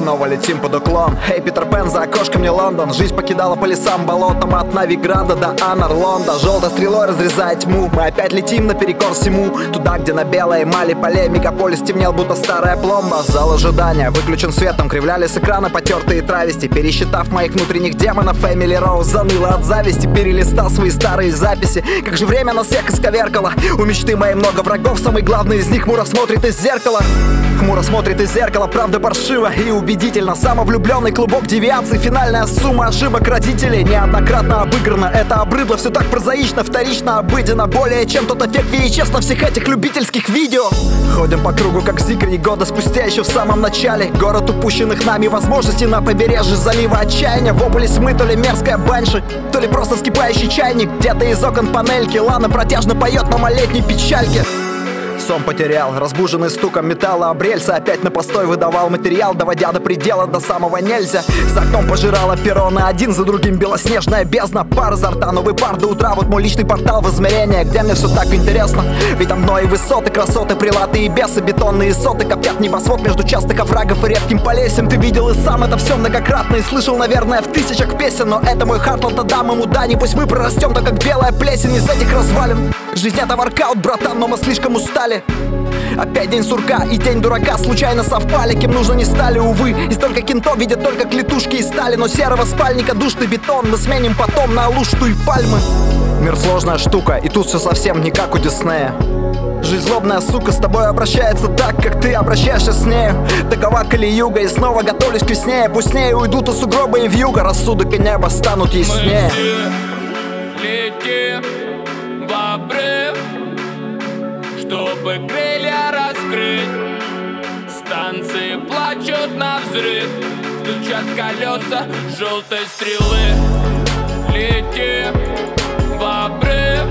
снова летим под уклон. Эй, Питер Пен, за окошком не Лондон. Жизнь покидала по лесам, болотам, от Новиграда до Анарлонда. Желтой стрелой разрезая тьму, мы опять летим наперекор всему. Туда, где на белой эмали полей мегаполис темнел, будто старая пломба. Зал ожидания выключен светом, кривляли с экрана потертые травести. Пересчитав моих внутренних демонов, Эмили Роуз заныла от зависти. Перелистал свои старые записи. Как же время нас всех исковеркало. У мечты моей много врагов, самый главный из них хмуро смотрит из зеркала. Хмуро смотрит из зеркала, правда паршиво и убедительно. Самовлюбленный клубок девиаций, финальная сумма ошибок родителей неоднократно обыграна. Это обрыдло, все так прозаично, вторично, обыденно. Более чем тот эффект VHS на всех этих любительских видео. Ходим по кругу, как зигри, года спустя, еще в самом начале. Город упущенных нами возможностей на побережье залива отчаяния. В область мы то ли мерзкая банши, то ли просто вскипающий чайник. Где-то из окон панельки Лана протяжно поет на малолетней печальке. Сон потерял, разбуженный стуком металла об рельсы. Опять на постой выдавал материал, доводя до предела, до самого нельзя. За окном пожирала перроны, один за другим белоснежная бездна. Пар изо рта, новый пар до утра, вот мой личный портал в измерение, где мне все так интересно. Ведь там мной и высоты, красоты, прилаты и бесы, бетонные соты коптят небосвод между частых оврагов и редким полесьем. Ты видел и сам это все многократно и слышал, наверное, в тысячах песен. Но это мой Хартланд, отдам ему дань, и пусть мы прорастем, так как белая плесень из этих развалин. Жизнь это воркаут, братан, но мы слишком устали. Опять день сурка и день дурака случайно совпали. Кем нужно не стали, увы. И столько кентов видят только клетушки и стали. Но серого спальника душный бетон мы сменим потом на лушту и пальмы. Мир сложная штука, и тут все совсем не как у Диснея. Жизнь злобная сука с тобой обращается так, как ты обращаешься с нею. Такова кали-юга, и снова готовлюсь к весне. Пусть с ней уйдут и сугробы, и вьюга. Рассудок и небо станут яснее. Мы все летим в обрыв, чтобы крылья раскрыть. Станции плачут на взрыв, стучат колеса желтой стрелы. Летим в обрыв,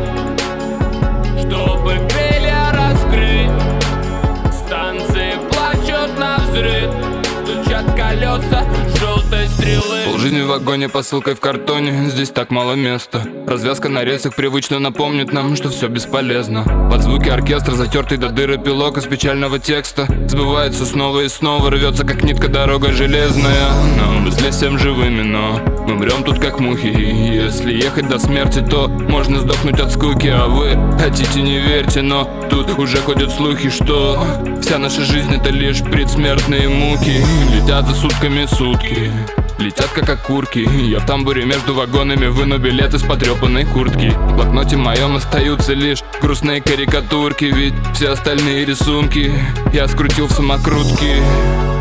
чтобы крылья раскрыть. Станции плачут на взрыв, стучат колеса желтой стрелы. Полжизни в вагоне, посылкой в картоне, здесь так мало места. Развязка на рельсах привычно напомнит нам, что все бесполезно. Под звуки оркестра, затертый до дыры пилок из печального текста сбывается снова и снова, рвется как нитка дорога железная. Нам мысли всем живыми, но мы мрем тут как мухи. И если ехать до смерти, то можно сдохнуть от скуки. А вы хотите, не верьте, но тут уже ходят слухи, что вся наша жизнь это лишь предсмертные муки. Летят за сутками сутки, летят как окурки. Я в тамбуре между вагонами выну билет из потрепанной куртки. В блокноте моем остаются лишь грустные карикатурки, ведь все остальные рисунки я скрутил в самокрутки.